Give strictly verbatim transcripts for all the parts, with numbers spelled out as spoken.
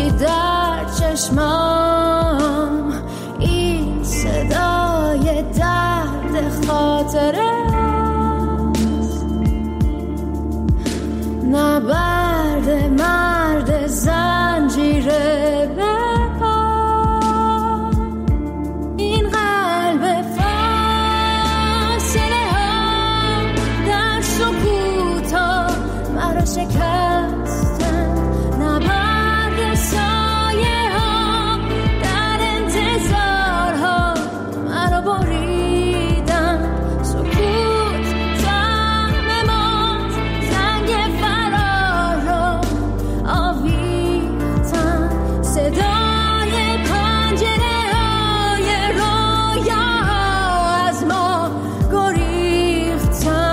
سوزی در چشمام، این صدای درد خاطره است، نبرد مرد زنجیره به پا. این قلب فاصله ها در سکوت ها مرا شکستن، نبرد سایه ها در انتظار ها مرا بریدن، سکوت طعم موت، زنگ فرار رو آویختن، صدای پنجره های رویا از ما گریختن.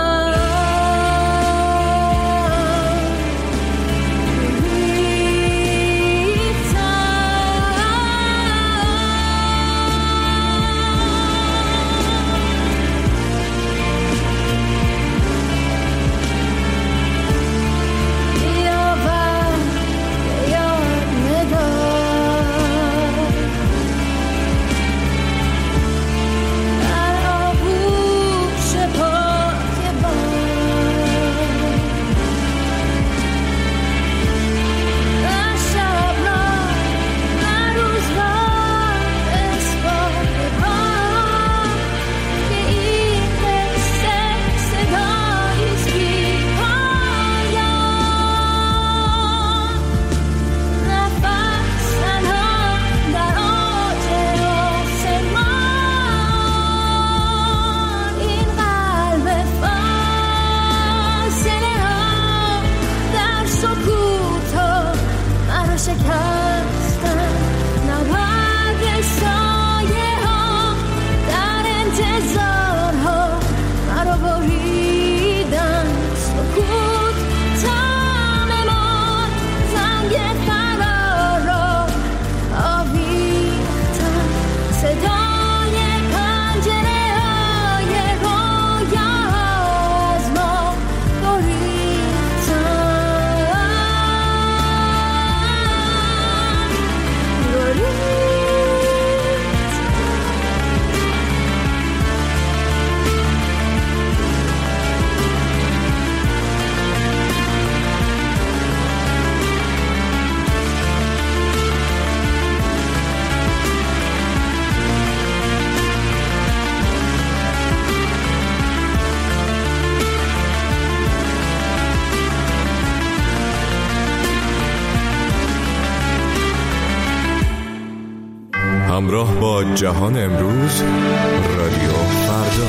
همراه با جهان امروز، رادیو فردا.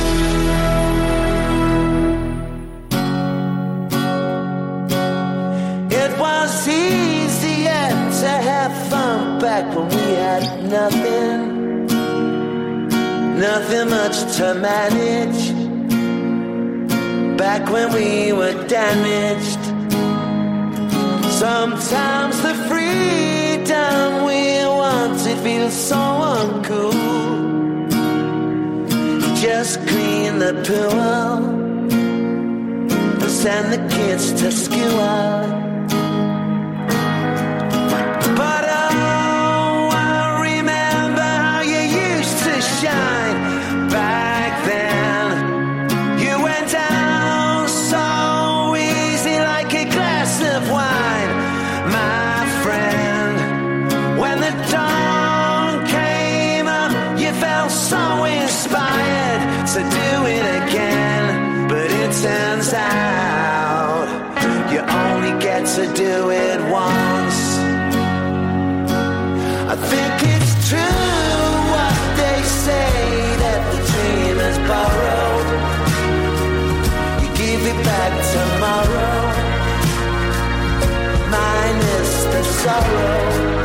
It was easier to have fun back when we had nothing, nothing much to manage, back when we were damaged. Sometimes the freedom we wanted feels so uncool. Just clean the pool and send the kids to school. But oh, I remember how you used to shine back then. You went down so easy like a glass of wine, my friend. When the dawn came up, you felt so inspired to do it again. But it turns out you only get to do it once. I think it's true what they say, that the dream is borrowed. You give it back tomorrow, minus the sorrow.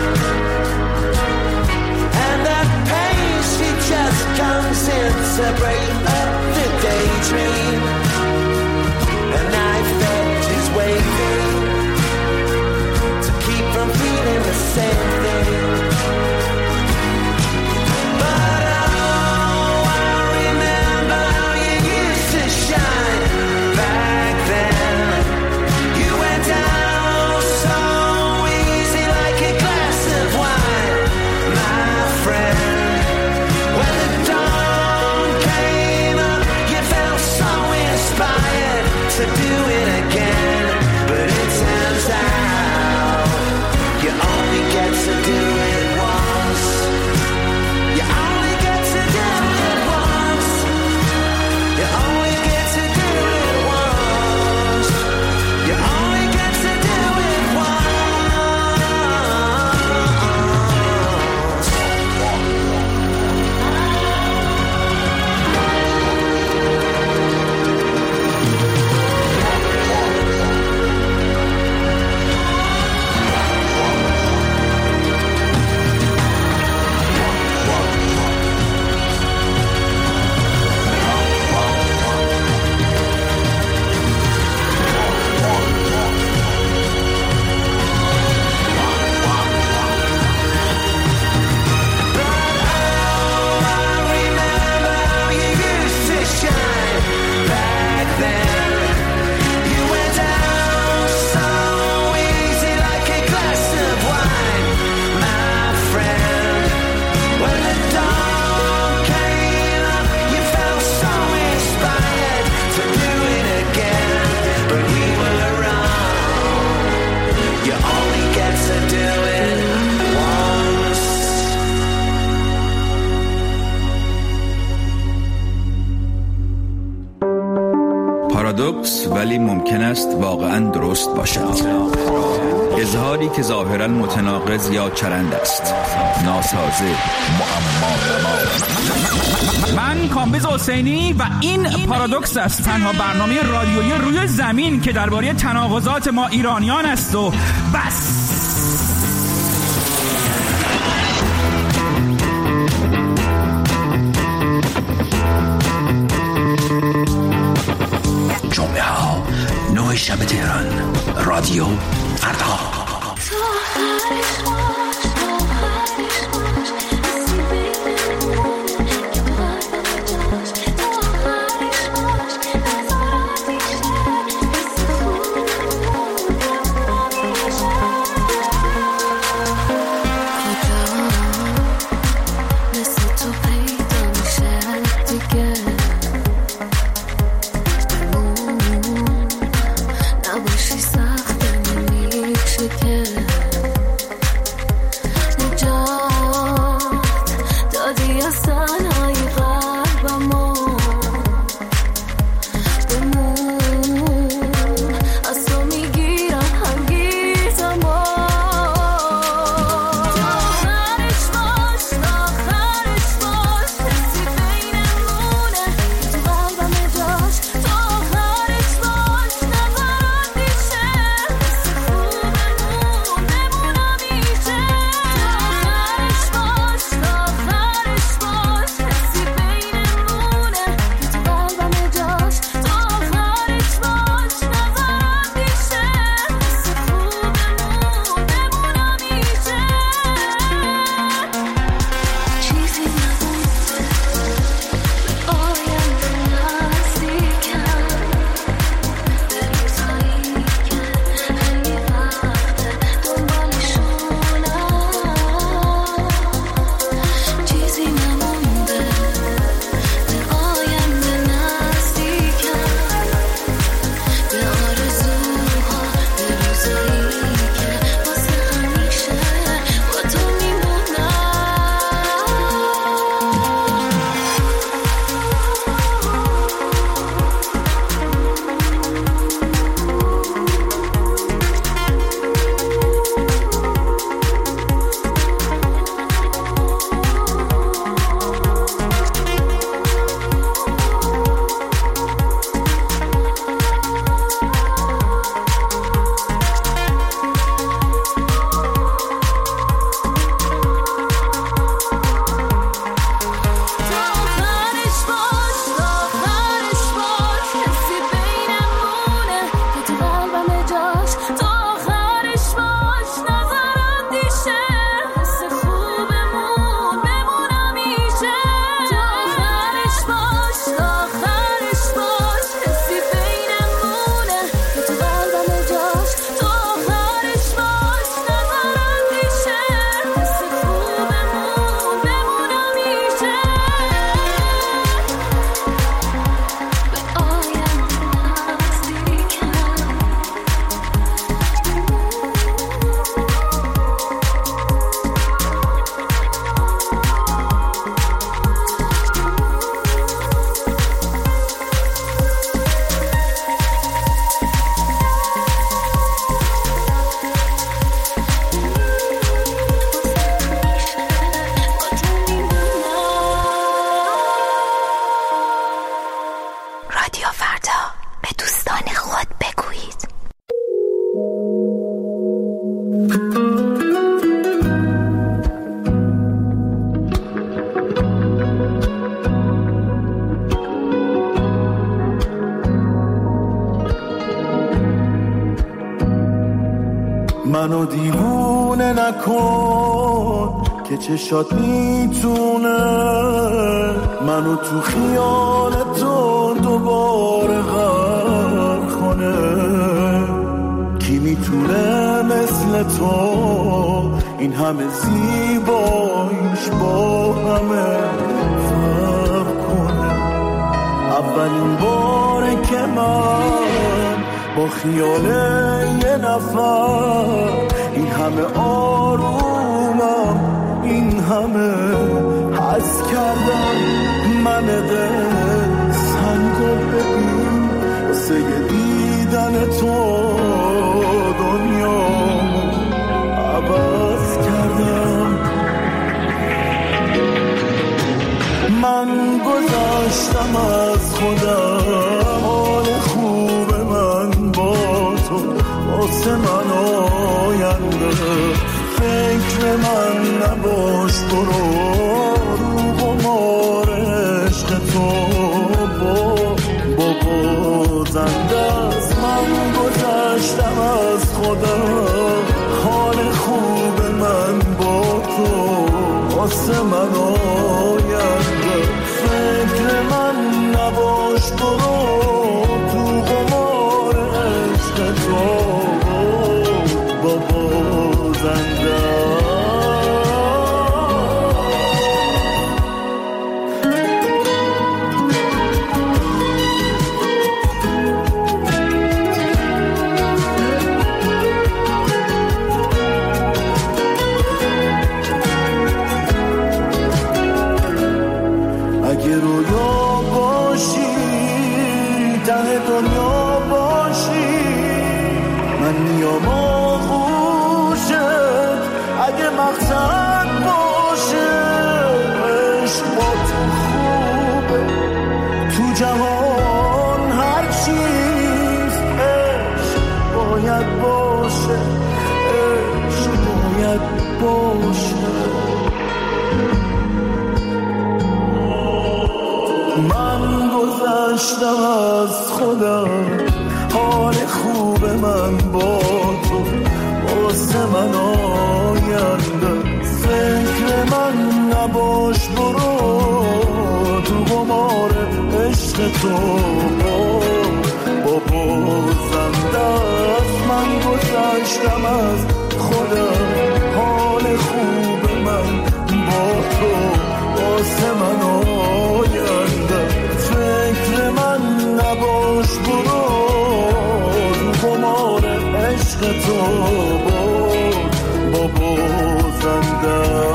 And that pain, she just comes in to break up the daydream. A knife edge is waving to keep from feeling the same thing. But oh, I remember how you used to shine back then. You went down so easy like ولی ممکن است واقعاً درست باشد. اظهاری که ظاهراً متناقض یا چرند است، ناسازه، معما. من کامبیز حسینی و این پارادوکس است، تنها برنامه رادیویی روی زمین که درباره تناقضات ما ایرانیان است و بس. جمعه ها نه شب تهران، رادیو فردا. منو دیوونه نکن که چشات میتونه منو تو خیالتون دوباره غرق کنه. کی میتونه مثل تو این همه زیباییش با همه فرق کنه. اولین باره که من با خیال یه نفر این همه آرومم این همه حس کردم. من دل سنگو ببین واسه یه دید فکر من نباش برو رو قمار عشق تو بابا زنده از من گذشتم از خودم حال خوب من با تو واسه من آینده فکر من نباش برو تو قمار عشق تو بابا زنده اگه رویا باشی ته دنیا باشی من میام آغوشت اگه مقصد باشه عشق با تو خوبه تو جهان هر چیز عشق باید باشه عشق باید باشه من گذشتم از خودم حال خوب من با تو واسه من آینده فکر من نباش برو تو قمار عشق تو بابا زنده از من گذشتم از خودم حال خوب من با تو واسه من آینده فکر من نباش برو رو قمار عشق تو بابا زنده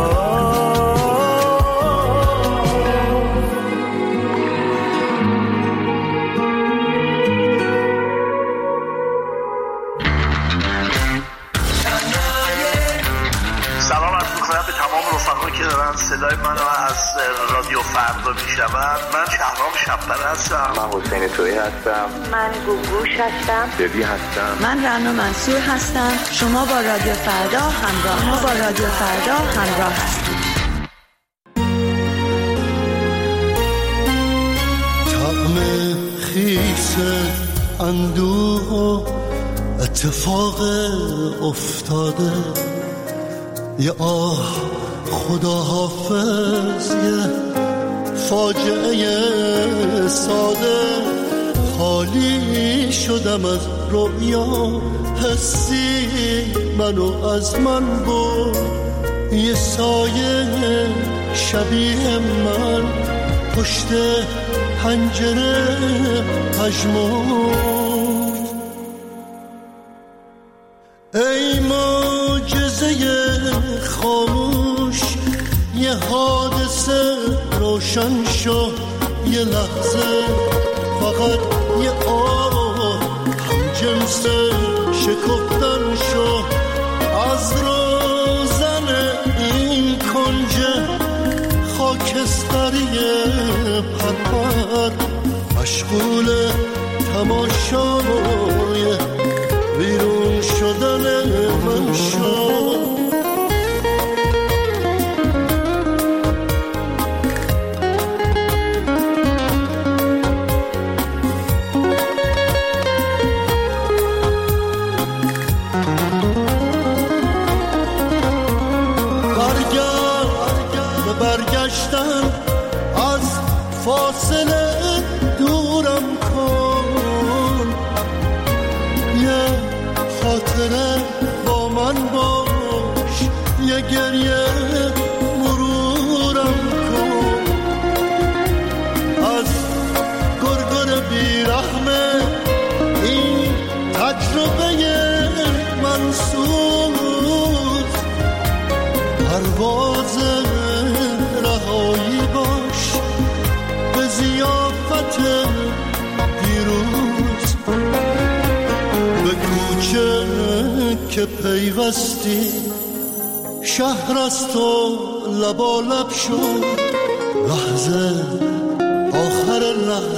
به تمام رفقایی که دارن صدای منو از رادیو فردا میشنون. من شهرام شب‌پره هستم. من حسین تویی هستم. من گوگوش هستم. ببی هستم. من رنا منصور هستم. شما با رادیو فردا همراه شما با رادیو فردا همراه هستید. طعم خیس اندوه و اتفاق افتاده یه آه خدا حافظ یه فاجعه ساده خالی شدم از رؤیا حسی منو از من برد یه سایه شبیه من پشت پنجره پژمرد ای معجزه خاموش یه حادثه روشن شد یه لحظه فقط یه آه هم جنس شکفتن شد از روزن این کنج خاکستری پرپر مشغول تماشای بیرون شدن من شد برگشتن از فاصله دورم کن یه خاطره با من باش یه گریه مرورم کن از گرگر بیرحمه این تجربه منصور پرواز رهایی باش به ضیافت دیروز به کوچه که پیوستی شهر از تو لبالب شد لحظه آخر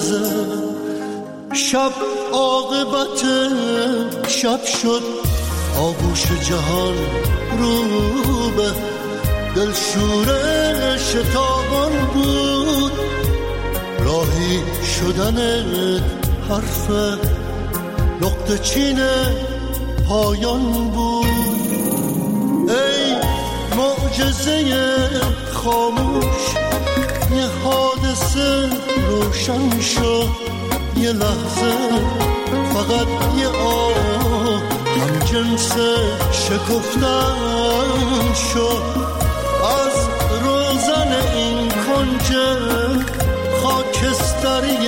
لحظه شب عاقبت شب شد آغوش جهان رو به دلشور شتابان بود، راهی شدنت حرف نقطه چین پایان بود. ای معجزه خاموش، یه حادثه روشن شد، یه لحظه فقط یه آه هم جنس شکفتن شد. از روزن این کنج خاکستری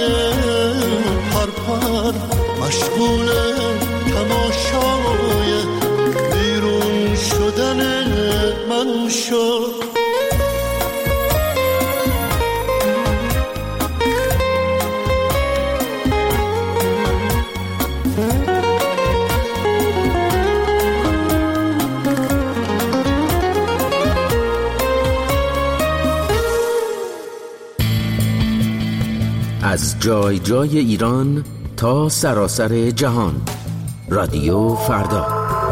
پرپر مشغول تماشای بیرون شدن من شد. از جای جای ایران تا سراسر جهان، رادیو فردا.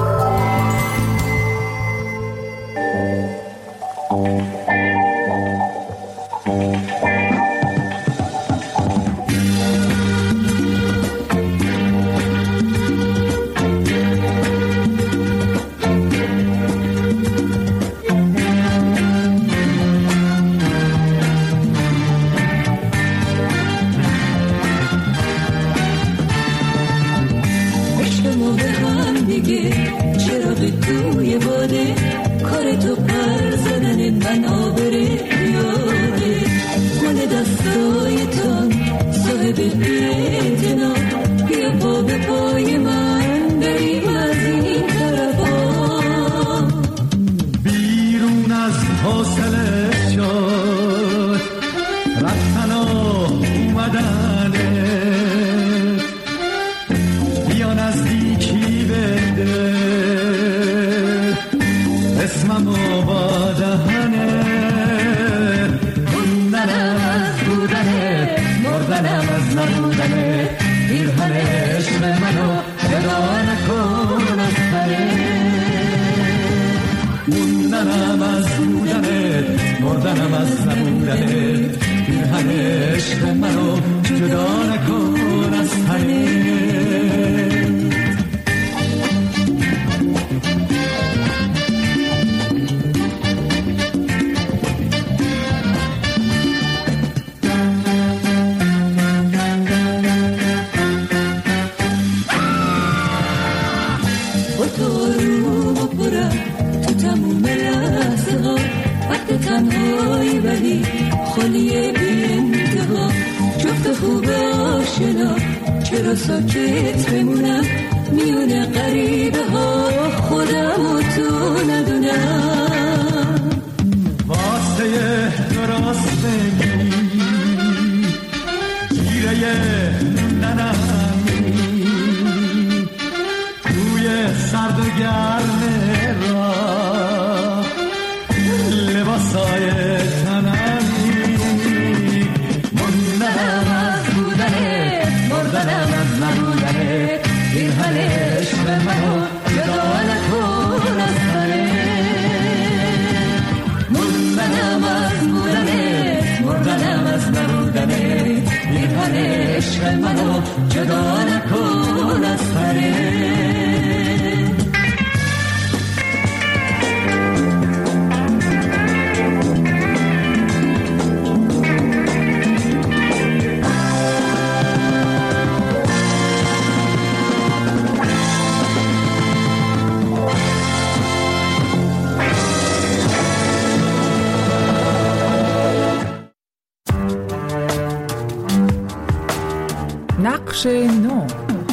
نقش نو.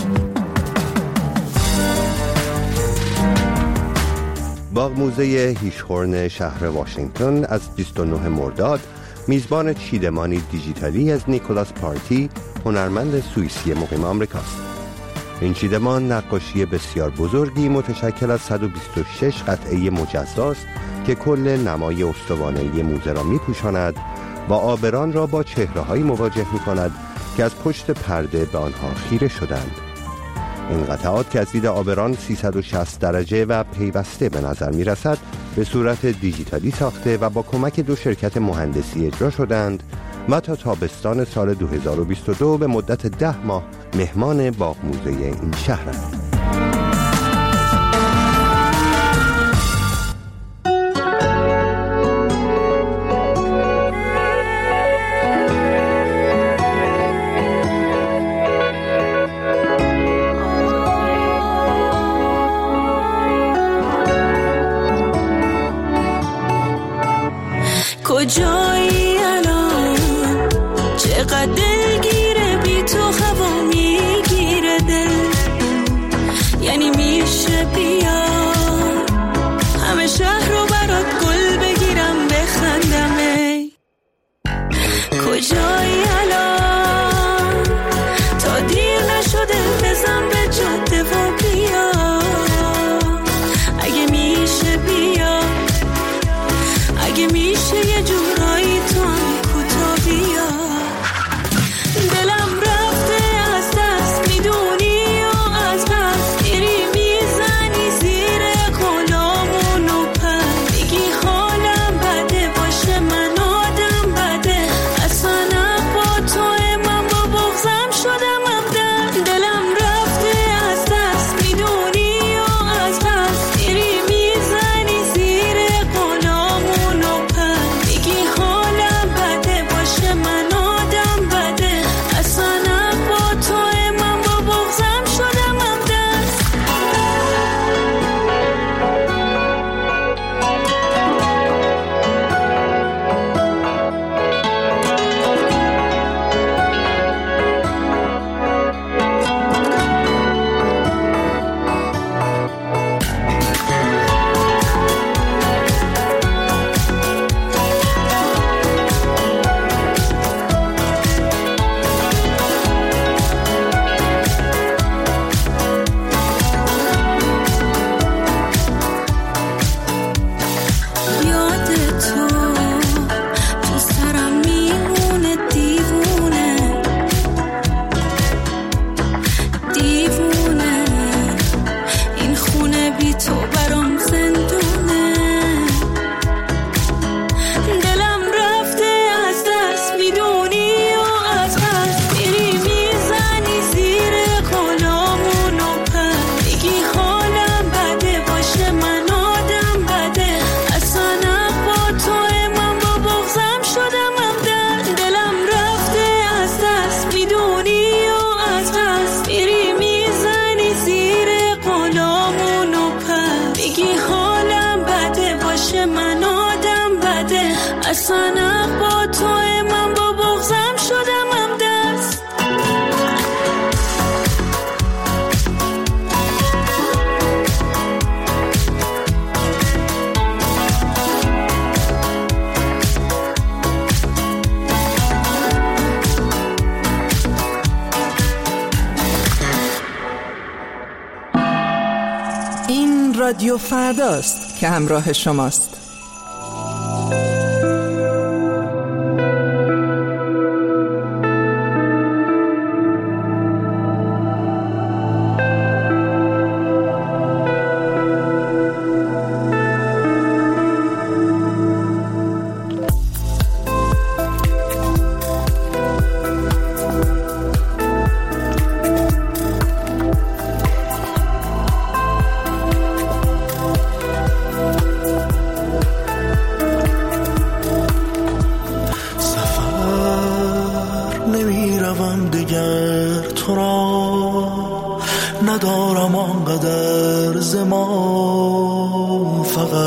باغ موزه هیشهورن شهر واشنگتن از بیست و نه مرداد میزبان چیدمانی دیجیتالی از نیکولاس پارتی، هنرمند سوئیسی مقیم آمریکاست. این چیدمان نقاشی بسیار بزرگی متشکل از صد و بیست و شش قطعه مجزاست که کل نمای استوانه‌ای موزه را می‌پوشاند و عابران را با چهره‌هایی مواجه می‌کند که از پشت پرده به آنها خیره شدند. این قطعات که از دید عابران سیصد و شصت درجه و پیوسته به نظر می رسد به صورت دیجیتالی ساخته و با کمک دو شرکت مهندسی اجرا شدند و تا تابستان سال دو هزار و بیست و دو به مدت ده ماه مهمان باغ موزه این شهرند. کجایی الان چقدر دلگیره بی تو هوا میگیره دل یعنی میشه بیا همه شهر رو برات گل بگیرم بخندم ای کجایی الان تا دیر نشده بزن به جاده و بیا اگه میشه بیا اگه میشه یه جورایی تو هم کوتا بیا دلم رفته از دست میدونی و از بس گیری میزنی زیر غلامون و پر میگی حالم بده باشه من آدم بده اصلا با تو من با بغضم شدم ابدا دلم رفته از دست میدونی و از بس گیری میزنی زیر غلامون و پر میگی حالم بده باشه من آدم بده اصلا با تو من با بغضم شدم ابدست یاد تو تو سرم میمونه دیوونه دیوونه این خونه بی تو برام زندونه دلم رفته از دست میدونی و از قصد میری میزنی زیر غلامون و پر میگی حالم بده باشه من آدم بده اصلا با تو من با بغضم شدم ابدا دلم رفته از دست میدونی و از قصد میری میزنی زیر غلامون و پر میگی حالم بده باشه من آدم بده اصلا با تو من با بغضم شدم ابدست این رادیو فرداست که همراه شماست. ندارم آنقدر زمان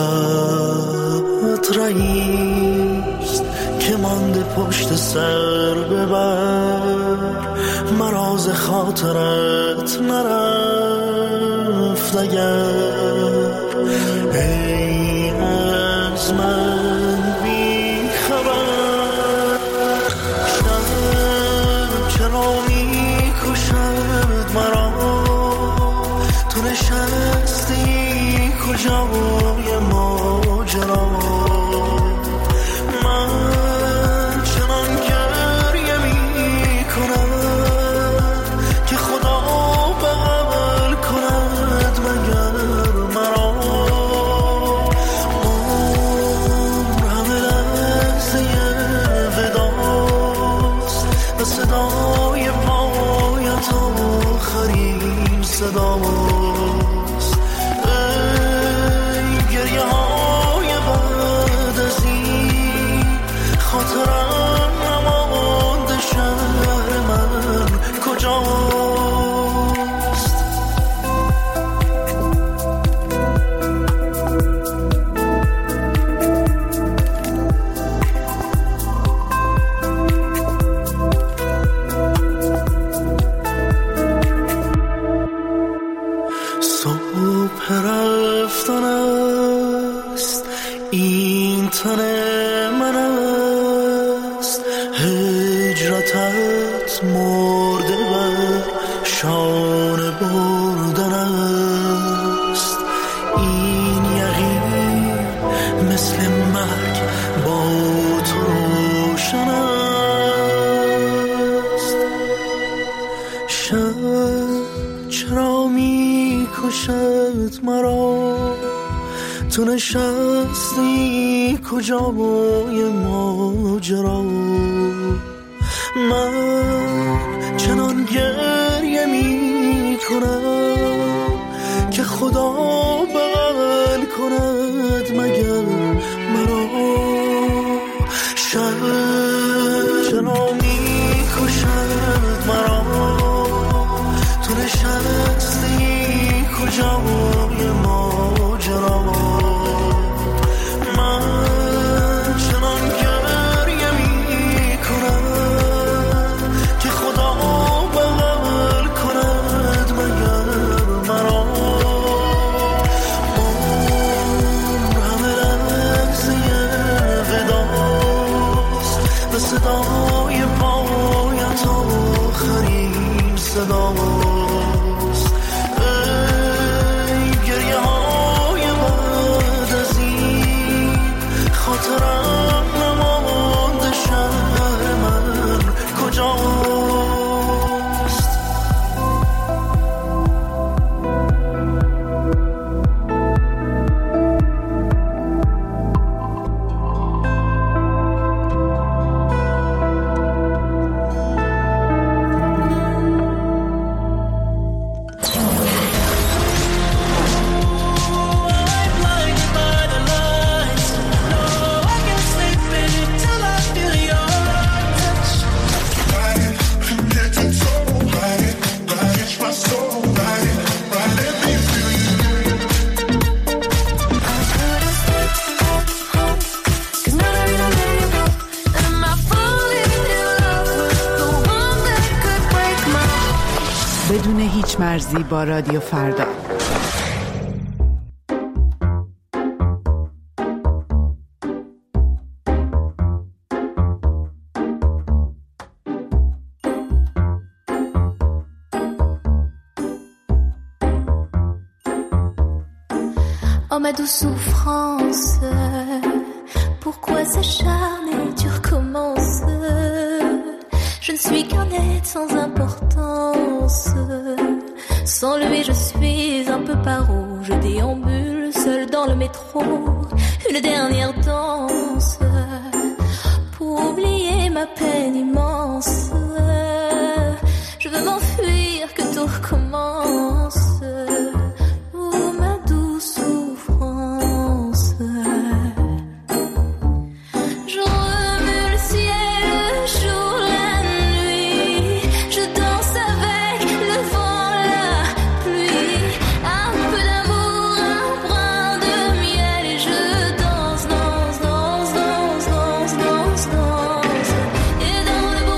فقط رئیست که مانده پشت سر ببر مراز خاطرت نرفت اگر ای از من بی خبر شب چرا می کشد مرا تو نشستی کجای ماجرا من چنان گریه می کنم که خدا به این تن من است، هجرتت مرده بر شانه بردن است. این یقین مثل مرگ با تو روشن است. شب چرا می کشد مرا، تو نشستی کجای ماجرا. من چنان گریه می کنم که خدا بغل کند مگر مرا. شب چرا می کشد مرا، تو نشستی کجای ماجرا. صدای پایت آخرین صداست. ای گریه های بعد از این، خاطرم نمانده شهر من کجاست. بدون هیچ مرزی با رادیو فردا. Oh ma douce souffrance, pourquoi s'acharner, tu recommences. Je ne suis qu'un être sans importance. Sans lui je suis un peu paro. Je déambule seul dans le métro. Une dernière danse pour oublier ma peine immense. Je veux m'enfuir, que tout recommence. Oh ma douce souffrance. Je remue le ciel, le jour, la nuit. Je danse avec le vent, la pluie. Un peu d'amour, un brin de miel. Et je danse, danse, danse, danse, danse, danse, danse. Et dans le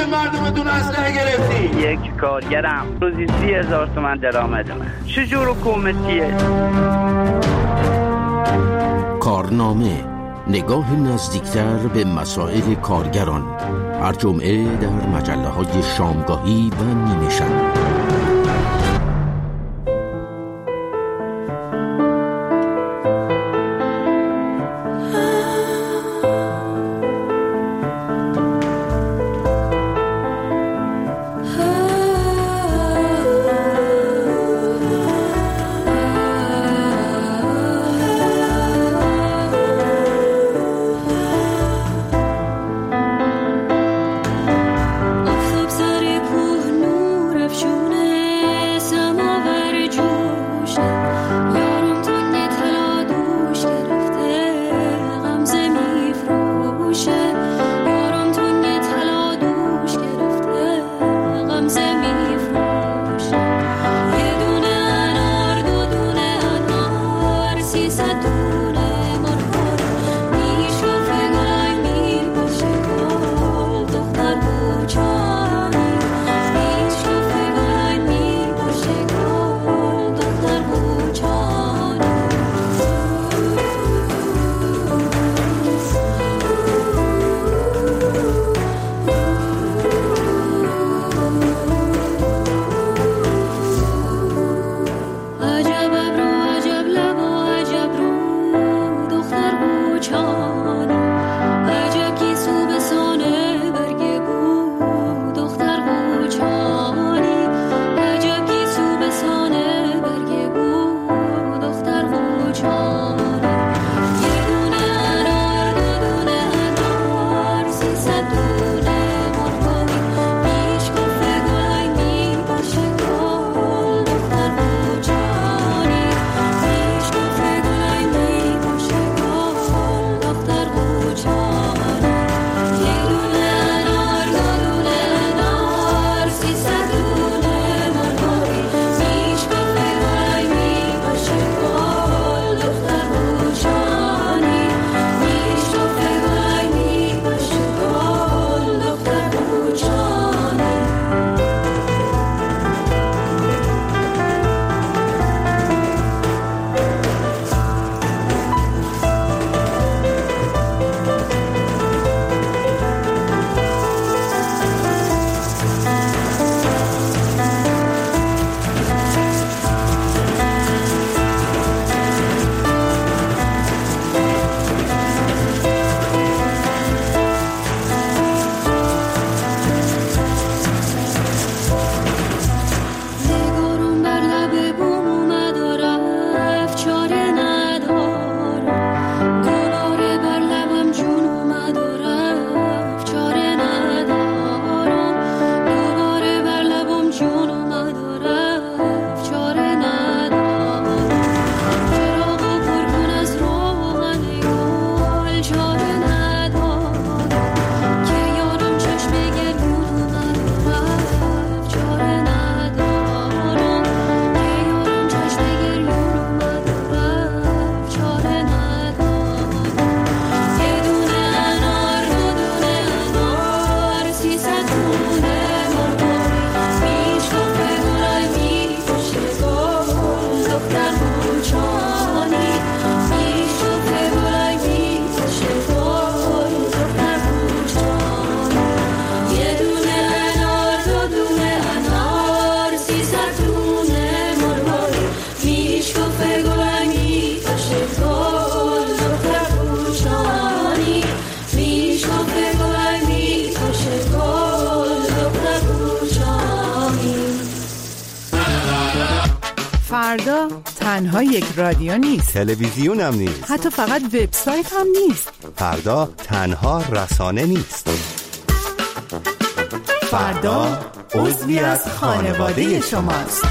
به مردمتون اسلحه گرفتی؟ یک کارگرم روزی سی هزار تومن درآمدمه. چه جور حکومتیه؟ کارنامه، نگاه نزدیکتر به مسائل کارگران، هر جمعه در مجله های شامگاهی و نیمه شب. فردا تنها یک رادیو نیست، تلویزیون هم نیست، حتی فقط وبسایت هم نیست. فردا تنها رسانه نیست. فردا عضوی از خانواده شماست.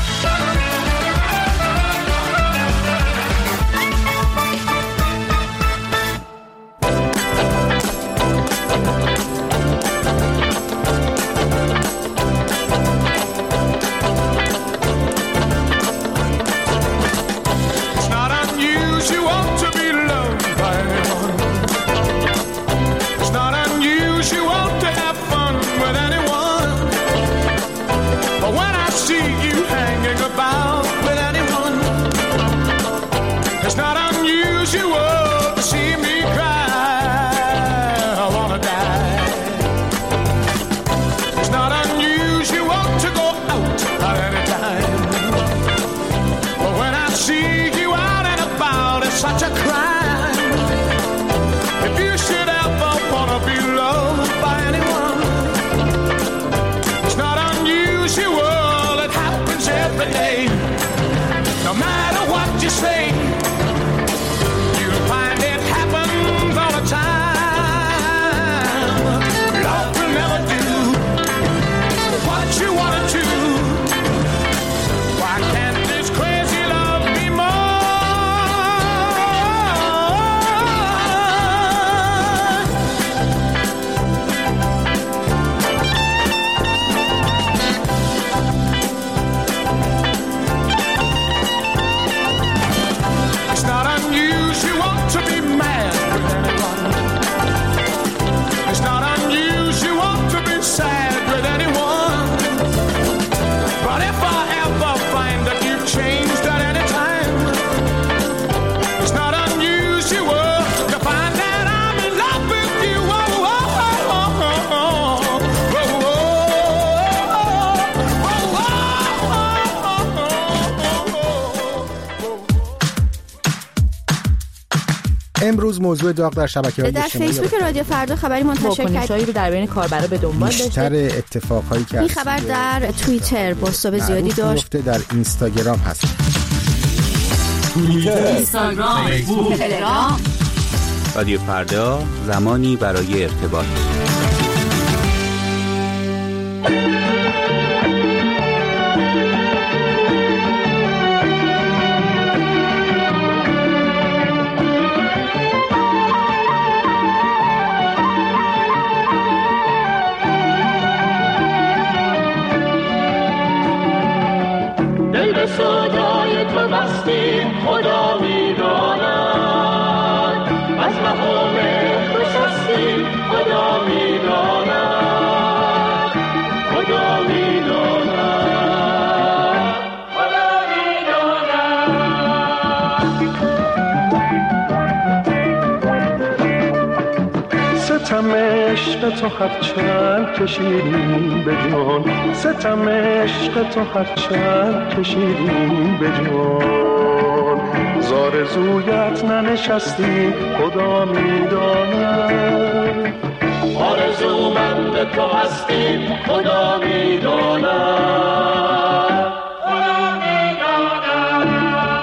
It's not unusual to have fun with anyone. امروز موضوع داغ در شبکه‌های در اجتماعی فیسبوک رادیو فردا خبری منتشر واکنش‌هایی رو در بین کاربرا به دنبال داشته. بیشتر اتفاقایی که این خبر در توییتر بازتاب زیادی داشت. در اینستاگرام هست. توییتر، اینستاگرام، فیسبوک، تلگرام. رادیو فردا، زمانی برای ارتباط. دل به سودای تو بستیم خدا میداند، از مقام تو شستیم خدا میداند، خدا میداند، خدا میداند. ستم عشق تو هرچند کشیدیم به جان، ستم عشق تو هرچند کشیدیم به جان، زارزویت ننشستیم خدا میداند، آرزومند تو هستیم خدا میداند، خدا میداند.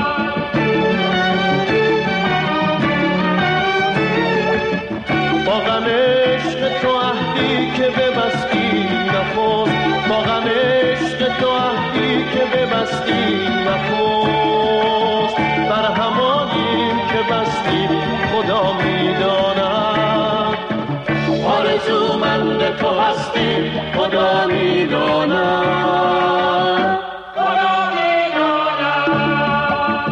با غم عشق تو عهدی که ببستی نخست، با غم عشق تو عهدی که ببستی نخست، بر همانیم که بستی خدا میداند، آرزومند تو هستیم خدا میداند، خدا میداند.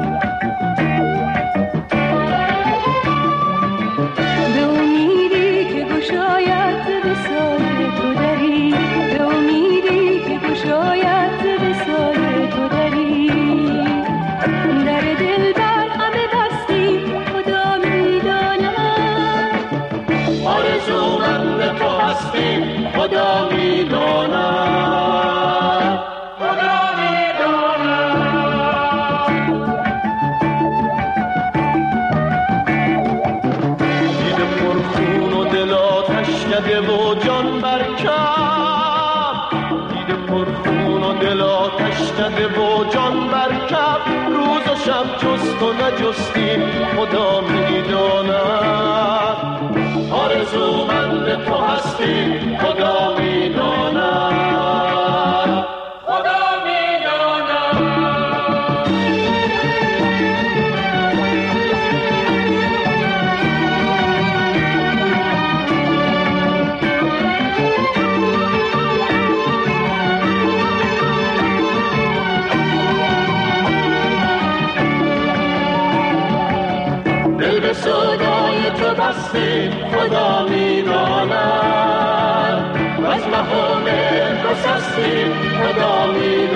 به امیدی که گشاید به سایه تو دری، به امیدی که گشاید به سایه تو دری، در دل بر همه بستی خدا میداند، آرزومند تو هستیم خدا میداند، خدا میداند. دیده پرخون و دل آتش کده و جان برکب، دیده پرخون و دل آتش کده و جان برکب، روز و شب جست و نجستیم خدا میداند، آرزومند تو هستیم خدا میداند، خدا میداند. دل به سودای تو بستیم خدا میداند، و از مقام تو شستیم خدا میداند.